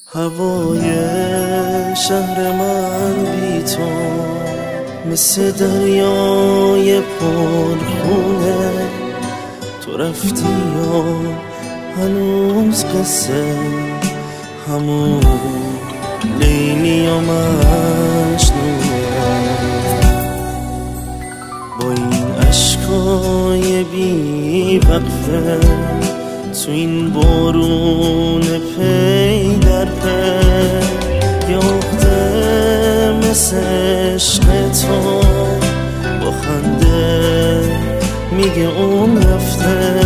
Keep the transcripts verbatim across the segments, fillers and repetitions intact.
هوای شهر من بی تو مثل دریای پرخونه، تو رفتی یا هنوز قصه همون لیلی و مجنونه. با این عشقای بی وقفه تو این بارون پی در پی یاخته مثل عشق تو، با خنده میگه اون رفته.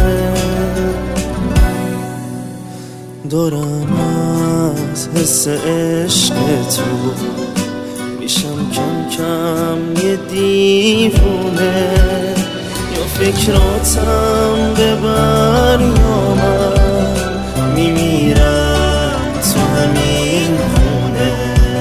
دارم از حس عشق تو میشم کم کم یه دیوونه، یا فکراتم ببر یا من میمیرم تو همین خونه.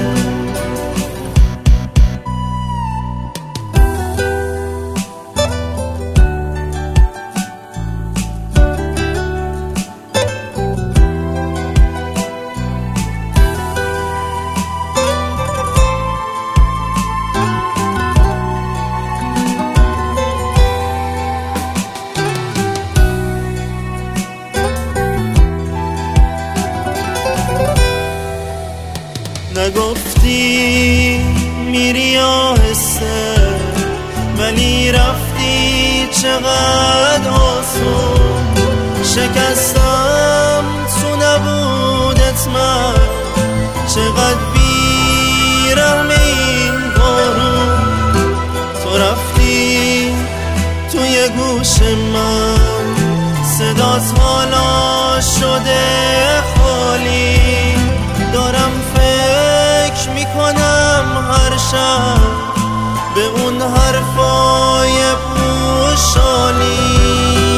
نگفتی میری آهسته ولی رفتی چقدر آسون، شکستم تو نبودت من، چقدر بیرحم این بارون. تو رفتی توی گوش من، صدات حالا شده خالی. دارم فکر میکنم هر شب به اون حرفای پوشالی.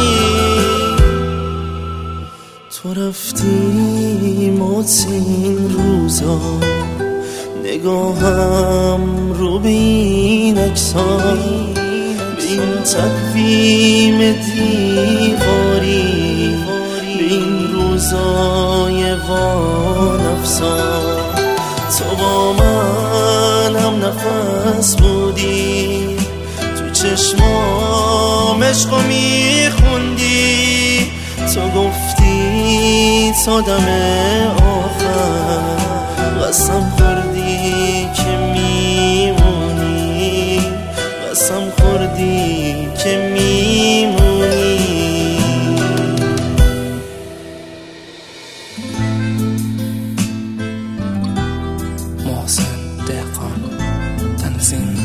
تو رفتی موت این روزا، نگاهم رو بین اکسان، به این تقویم دیواری، به این روزای وانفسان. تو با من هم نفس بودی، تو چشمام عشقو میخوندی. تو گفتی تا دم آخر قسم خوردی که میمونی، قسم خوردی که میمونی. محسن دهقان تنظیم